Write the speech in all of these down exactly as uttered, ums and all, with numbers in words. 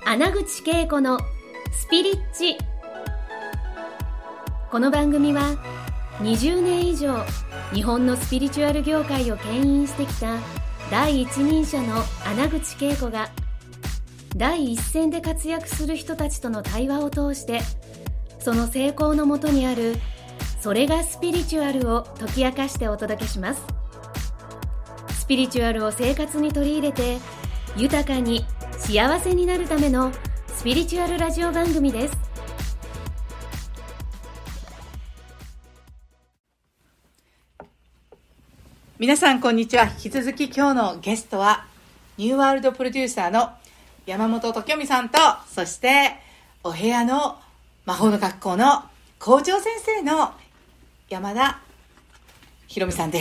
穴口恵子のスピリッチ。この番組はにじゅうねん以上日本のスピリチュアル業界を牽引してきた第一人者の穴口恵子が第一線で活躍する人たちとの対話を通して、その成功のもとにあるそれがスピリチュアルを解き明かしてお届けします。スピリチュアルを生活に取り入れて豊かに幸せになるためのスピリチュアルラジオ番組です。 皆さんこんにちは。引き続き今日のゲストはニューワールドプロデューサーの山本時臣さんと、そしてお部屋の魔法の学校の校長先生の山田ひろみさんです。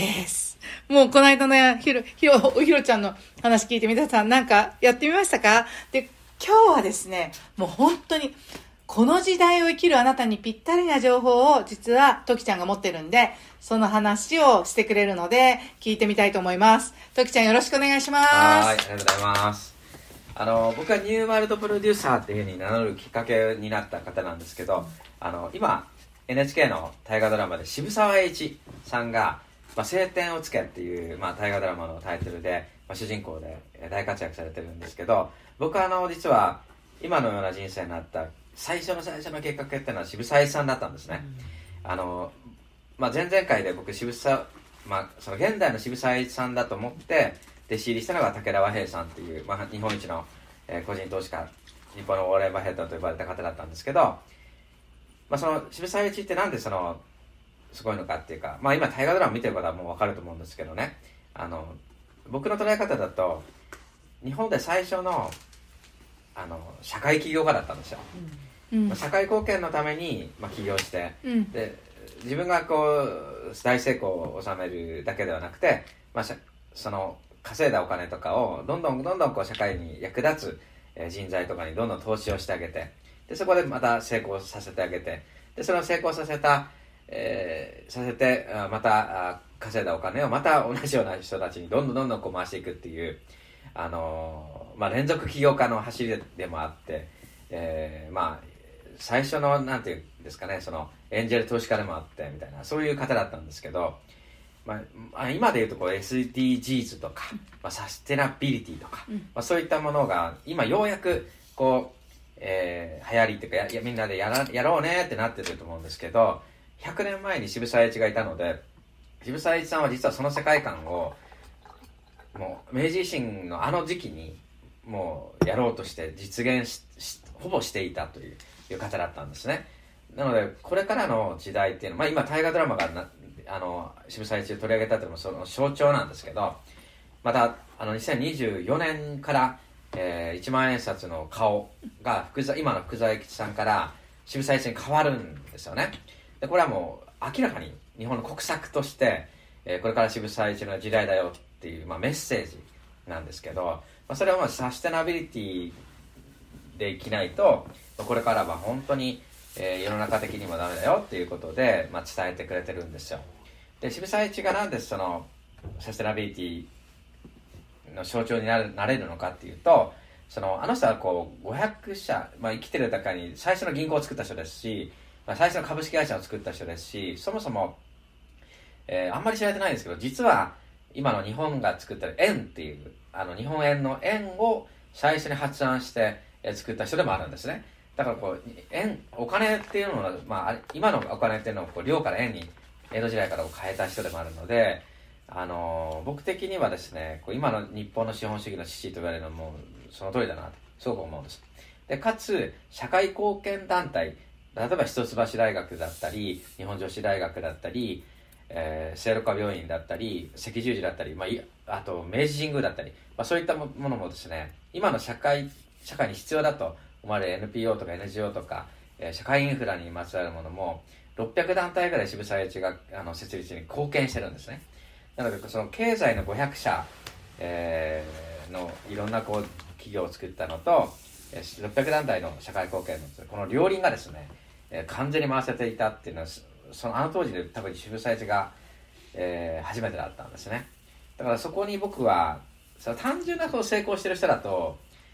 もうこの間のひろひろおひろちゃんの話聞いて皆さんなんかやってみましたか？で、今日はですね、もう本当にこの時代を生きるあなたにぴったりな情報を実はときちゃんが持ってるんで、その話をしてくれるので聞いてみたいと思います。ときちゃんよろしくお願いします。 はい、ありがとうございます。あの僕はニューワールドプロデューサーっていうふうに名乗るきっかけになった方なんですけど、あの今 エヌエイチケー の大河ドラマで渋沢栄一さんが、まあ、青天を衝けっていう、まあ、大河ドラマのタイトルで、まあ、主人公で大活躍されてるんですけど、僕はあの実は今のような人生になった最初の最初のきっかけっていうのは渋沢栄一さんだったんですね。うん、あのまあ、前々回で僕渋沢、まあ、その現代の渋沢栄一さんだと思って弟子入りしたのが武田和平さんっていう、まあ、日本一の、えー、個人投資家、日本のウォーレン・バフェットと呼ばれた方だったんですけど、まあ、その渋沢栄一ってなんでそのすごいのかっていうか、まあ、今大河ドラマ見てる方はもう分かると思うんですけどね、あの僕の捉え方だと日本で最初のあの社会起業家だったんですよ。うんまあ、社会貢献のために、まあ、起業して、うん、で自分がこう大成功を収めるだけではなくて、まあ、その稼いだお金とかをどんどんどんどんこう社会に役立つ、えー、人材とかにどんどん投資をしてあげて、でそこでまた成功させてあげて、でその成功させた、えー、させてまた稼いだお金をまた同じような人たちにどんどんどんどんこう回していくっていう、あのーまあ、連続起業家の走りでもあって、えー、まあ最初のなんていうんですかね、そのエンジェル投資家でもあってみたいな、そういう方だったんですけど、まあ、今でいうとこう エスディージーズ とか、まあ、サステナビリティとか、まあ、そういったものが今ようやくこう、えー、流行りっていうか や, やみんなで や, らやろうねってなってると思うんですけど、ひゃくねんまえに渋沢栄一がいたので、渋沢栄一さんは実はその世界観をもう明治維新のあの時期にもうやろうとして実現 し, しほぼしていたといういう方だったんですね。なのでこれからの時代っていうのは、まあ、今大河ドラマがなあの渋沢栄一を取り上げたというのもその象徴なんですけど、またあのにせんにじゅうよねんから、えー、いちまん円札の顔が福沢今の福沢諭吉さんから渋沢栄一に変わるんですよね。でこれはもう明らかに日本の国策として、えー、これから渋沢栄一の時代だよっていう、まあ、メッセージなんですけど、まあ、それはまあサステナビリティで生きないとこれからは本当に、えー、世の中的にもダメだよっていうことで、まあ、伝えてくれてるんですよ。で渋沢栄一がなんでそのサステナビリティの象徴になるなれるのかっていうと、そのあの人はこうごひゃくしゃ、まあ、生きてる中に最初の銀行を作った人ですし、まあ、最初の株式会社を作った人ですし、そもそも、えー、あんまり知られてないんですけど、実は今の日本が作った円っていうあの日本円の円を最初に発案して作った人でもあるんですね。だからこう円お金っていうのは、まあ、今のお金っていうのをこう両から円に江戸時代から変えた人でもあるので、あのー、僕的にはですね、こう今の日本の資本主義の父と言われるのもその通りだなとすごく思うんです。でかつ社会貢献団体、例えば一橋大学だったり日本女子大学だったり、えー、聖路加病院だったり赤十字だったり、まあ、あと明治神宮だったり、まあ、そういったものもですね、今の社会社会に必要だと思われる エヌピーオー とか エヌジーオー とか、えー、社会インフラにまつわるものもろっぴゃくだんたいぐらい渋沢栄一があの設立に貢献してるんですね。なのでその経済のごひゃくしゃ、えー、のいろんなこう企業を作ったのと、えー、ろっぴゃくだんたいの社会貢献のこの両輪がですね、えー、完全に回せていたっていうのはそのあの当時で多分渋沢栄一が、えー、初めてだったんですね。だからそこに僕はその単純なこう成功してる人だと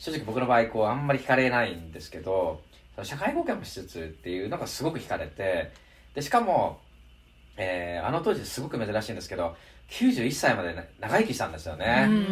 正直僕の場合こうあんまり惹かれないんですけど、社会貢献もしつつっていうのがすごく惹かれて、でしかも、えー、あの当時すごく珍しいんですけどきゅうじゅういっさいまで、ね、長生きしたんですよね。うん、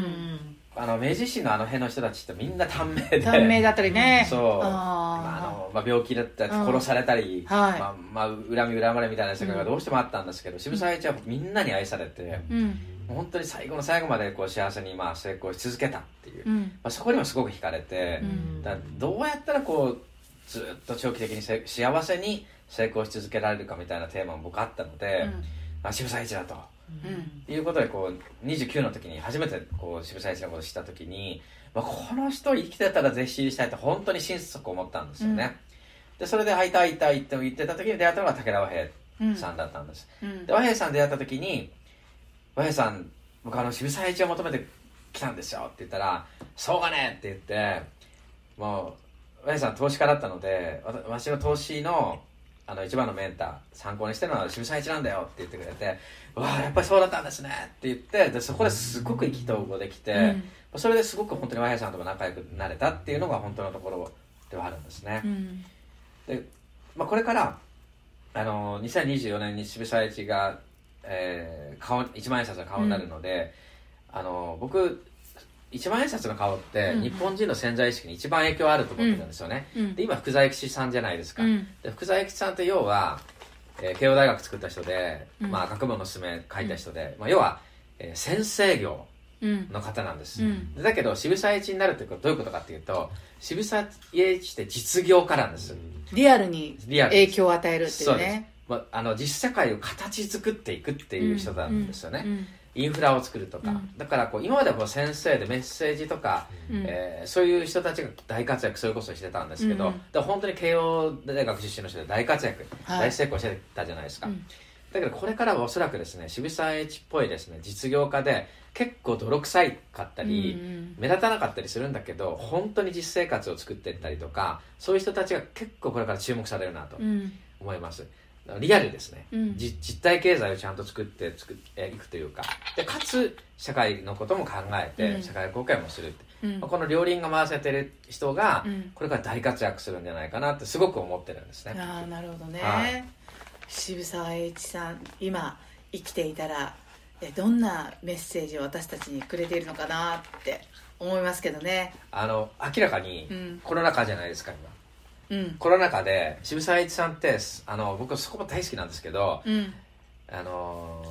あの明治維新のあの辺の人たちってみんな短命で短命だったりね、 そう、あまああのまあ、病気だったり殺されたり、うん、はい、まあまあ、恨み恨まれみたいな世界がどうしてもあったんですけど、うん、渋沢栄一はみんなに愛されて、うん、本当に最後の最後までこう幸せにまあ成功し続けたっていう、うん、まあ、そこにもすごく惹かれて、うん、だどうやったらこうずっと長期的にせ幸せに成功し続けられるかみたいなテーマも僕あったので、うん、まあ、渋沢栄一だと、うん、いうことでこうにじゅうきゅうの時に初めてこう渋沢栄一のことを知った時に、まあ、この人生きてたらぜひ知りしたいと本当に心底思ったんですよね、うん、でそれで会いたい会いたいって言ってた時に出会ったのが武田和平さんだったんです、うん、で和平さん出会った時に和平さん僕あの渋沢栄一を求めてきたんですよって言ったらそうかねって言ってもう和平さん投資家だったので私の投資のあの一番のメンター参考にしてるのは渋沢栄一なんだよって言ってくれてわあやっぱりそうだったんですねって言ってでそこですごく意気投合できて、うん、それですごく本当に和平さんとも仲良くなれたっていうのが本当のところではあるんですね、うん、で、まあ、これからあのにせんにじゅうよねんに渋沢栄一が、えー、顔いちまん円札の顔になるので、うん、あの僕いちまん円札の顔って日本人の潜在意識に一番影響あると思ってるんですよね、うん、で今福沢諭吉さんじゃないですか、うん、で福沢諭吉さんって要は、えー、慶応大学作った人で、うんまあ、学問のすめ書いた人で、うんまあ、要は、えー、先生業の方なんです、うん、だけど渋沢栄一になるってどういうことかっていうと渋沢栄一って実業家なんです、 リアルに影響を与えるっていうね、そうです、 まあ、あの実世界を形作っていくっていう人なんですよね、うんうんうんインフラを作るとか、うん、だからこう今まではこう先生でメッセージとか、うんえー、そういう人たちが大活躍それこそしてたんですけど、うん、だから本当に慶応大学出身の人で大活躍、はい、大成功してたじゃないですか、うん、だけどこれからはおそらくですね渋沢栄一っぽいですね実業家で結構泥臭いかったり、うんうん、目立たなかったりするんだけど本当に実生活を作っていったりとかそういう人たちが結構これから注目されるなと思います、うんリアルですね、うん、実体経済をちゃんと作って作っていくというかでかつ社会のことも考えて社会貢献もするって、うんまあ、この両輪が回せてる人がこれから大活躍するんじゃないかなってすごく思ってるんですね、 うん、あなるほどね、はい、渋沢栄一さん今生きていたらどんなメッセージを私たちにくれているのかなって思いますけどねあの明らかにコロナ禍じゃないですか今うん、コロナ禍で渋沢栄一さんってあの僕そこも大好きなんですけど、うん、あの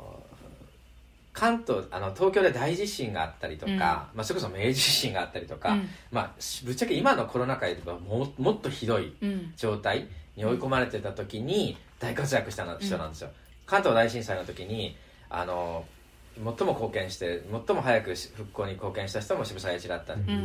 関東あの東京で大地震があったりとか、うんまあ、それこそ明治維新があったりとか、うんまあ、ぶっちゃけ今のコロナ禍では も, もっとひどい状態に追い込まれてた時に大活躍した人なんですよ、うん、関東大震災の時にあの最も貢献して最も早く復興に貢献した人も渋沢栄一だったり、うん、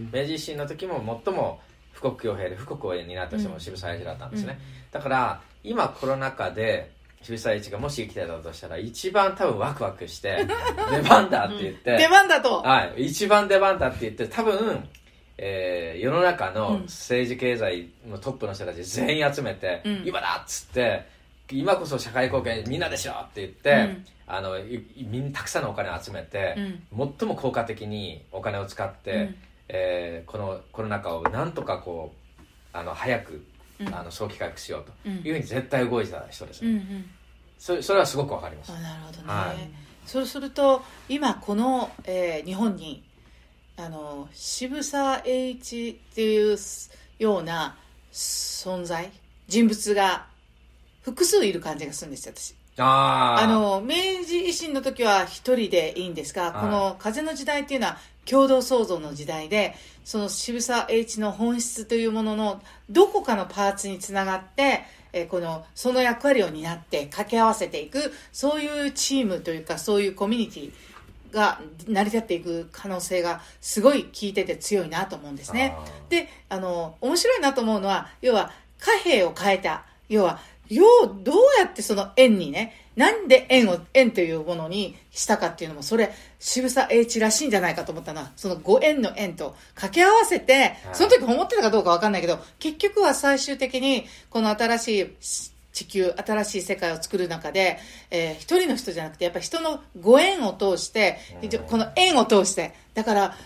明治維新の時も最も富国強兵で富国を担った人も渋沢栄一だったんですね、うん、だから今コロナ禍で渋沢栄一がもし生きてたとしたら一番多分ワクワクして出番だって言って、 うん、出番だと、 はい、一番出番だって言って多分、えー、世の中の政治経済のトップの人たち全員集めて、うん、今だっつって今こそ社会貢献みんなでしょって言って、うん、あのみんなたくさんのお金を集めて、うん、最も効果的にお金を使って、うんえー、このコロナ禍をなんとかこうあの早く、うん、あの早期回復しようというふうに絶対動いてた人ですね、うんうん、そ, それはすごくわかります。 あなるほどね、はい、そうすると今この、えー、日本にあの渋沢栄一っていうような存在人物が複数いる感じがするんですよ私。ああの明治維新の時は一人でいいんですが、この風の時代っていうのは共同創造の時代でその渋沢栄一の本質というもののどこかのパーツにつながって、えー、このその役割を担って掛け合わせていくそういうチームというかそういうコミュニティが成り立っていく可能性がすごい聞いてて強いなと思うんですね。であの面白いなと思うのは要は貨幣を変えた要は要どうやってその円にねなんで円を円というものにしたかっていうのもそれ渋沢栄一らしいんじゃないかと思ったのはそのご円の円と掛け合わせてその時思ってたかどうか分かんないけど結局は最終的にこの新しい地球新しい世界を作る中で、えー、一人の人じゃなくてやっぱり人のご縁を通してこの円を通してだから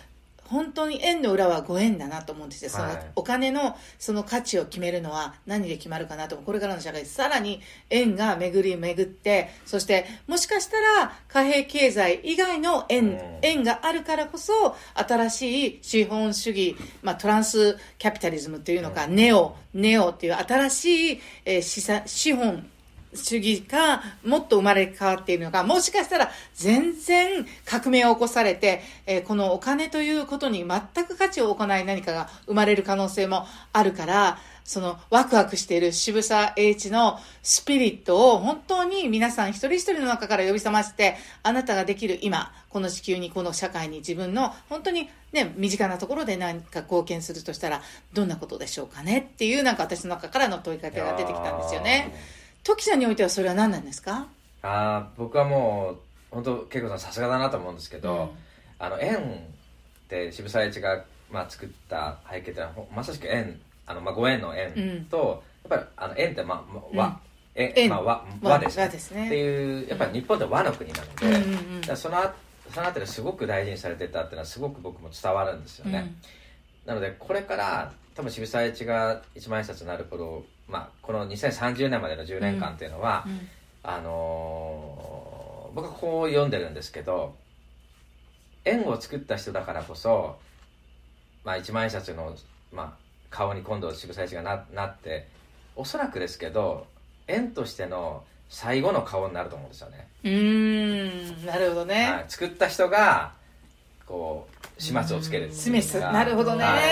本当に円の裏はご縁だなと思うんですよ、 はい、 そのお金のその価値を決めるのは何で決まるかなと。これからの社会でさらに円が巡り巡って、そしてもしかしたら貨幣経済以外の円、うん、円があるからこそ新しい資本主義、まあ、トランスキャピタリズムというのか、うん、ネオネオっていう新しい、えー、資産資本主義がもっと生まれ変わっているのか、もしかしたら全然革命を起こされて、えー、このお金ということに全く価値を置かない何かが生まれる可能性もあるから、そのワクワクしている渋沢栄一のスピリットを本当に皆さん一人一人の中から呼び覚まして、あなたができる今この地球にこの社会に自分の本当にね身近なところで何か貢献するとしたらどんなことでしょうかねっていう、なんか私の中からの問いかけが出てきたんですよね。トキさんにおいてはそれは何なんですか？ あ僕はもう本当恵子さんさすがだなと思うんですけど、うん、あの円って渋沢栄一が、まあ、作った背景ってのはまさしく円、あの、まあ、ご縁の円と、うん、やっぱりあの円って、まあ、和、うん、円、まあ、和、和ですね、和ですねっていう、やっぱり日本って和の国なので、うんうんうん、だからそのそのあたりすごく大事にされてたっていうのはすごく僕も伝わるんですよね、うん、なのでこれから多分渋沢栄一が一万円札になる頃、まあ、このにせんさんじゅうねんまでのじゅうねんかんっていうのは、うんうん、あのー、僕はこう読んでるんですけど、円を作った人だからこそ、まあ、一万円札の、まあ、顔に今度渋沢栄一が な, なっておそらくですけど円としての最後の顔になると思うんですよね。 うーん、なるほどね、 はい、作った人がこう始末をつける示す、なるほどね、はい、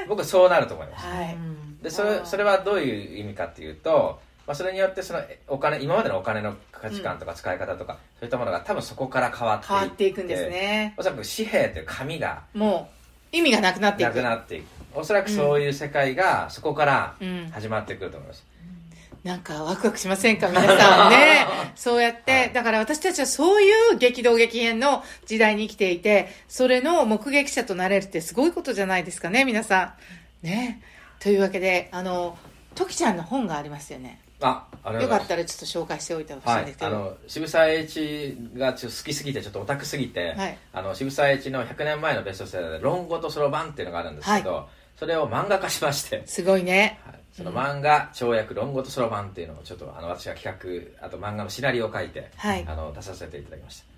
僕はそうなると思います、 はい、 で そ, れそれはどういう意味かっていうと、まあ、それによってそのお金今までのお金の価値観とか使い方とか、うん、そういったものが多分そこから変わっていって、 変わっていくんですね。 おそらく紙幣という紙がもう意味がなくなっていくなくなっていく、おそらくそういう世界がそこから始まってくると思います、 うん、なんかワクワクしませんか皆さんねそうやって、はい、だから私たちはそういう激動激変の時代に生きていて、それの目撃者となれるってすごいことじゃないですかね皆さんね。というわけで、あのトキちゃんの本がありますよね。 あ、あよかったらちょっと紹介しておいてほしいんですけど、 はい、あの渋沢栄一がちょっと好きすぎてちょっとオタクすぎて、はい、あの渋沢栄一のひゃくねんまえのベストセラーで論語とそろばんっていうのがあるんですけど、はい、それを漫画化しまして、 すごいね、 はい、その漫画跳躍論語とそろばんっていうのをちょっとあの私が企画、あと漫画のシナリオを書いて、はい、あの出させていただきました。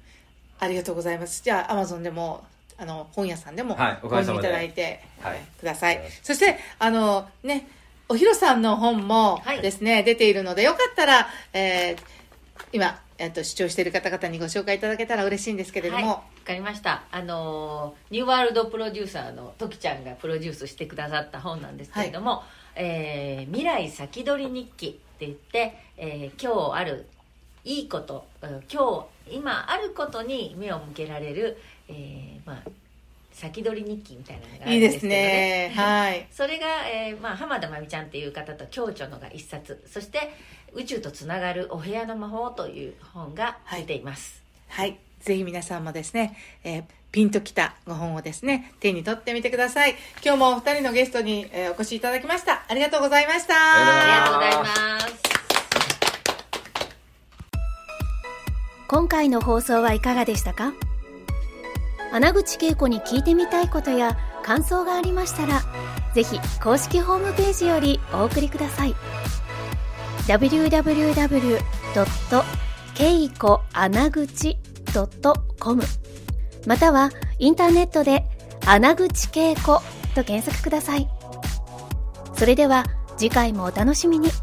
ありがとうございます。じゃあ Amazon でもあの本屋さんでも購入いただいて、はい、ください。そしてあのね、おひろさんの本もですね、はい、出ているので、よかったら、えー、今、えー、と視聴している方々にご紹介いただけたら嬉しいんですけれども。 はい、分かりました。あのニューワールドプロデューサーのトキちゃんがプロデュースしてくださった本なんですけれども、はい、えー、未来先取り日記って言って、えー、今日あるいいこと、今日今あることに目を向けられる、えー、まあ先取り日記みたいなのがあるんですけどね。いいですね。はい。それが、えーまあ、浜田真美ちゃんっていう方と共著のが一冊、そして宇宙とつながるお部屋の魔法という本が出ています。 はい。はい、ぜひ皆さんもですね、えー、ピンときたご本をですね、手に取ってみてください。今日もお二人のゲストに、えー、お越しいただきました。ありがとうございました。 ありがとうございます。 今回の放送はいかがでしたか？穴口恵子に聞いてみたいことや感想がありましたら、ぜひ公式ホームページよりお送りください。ダブリューダブリューダブリュードットケイコアナグチドットコム またはインターネットで穴口恵子と検索ください。それでは次回もお楽しみに。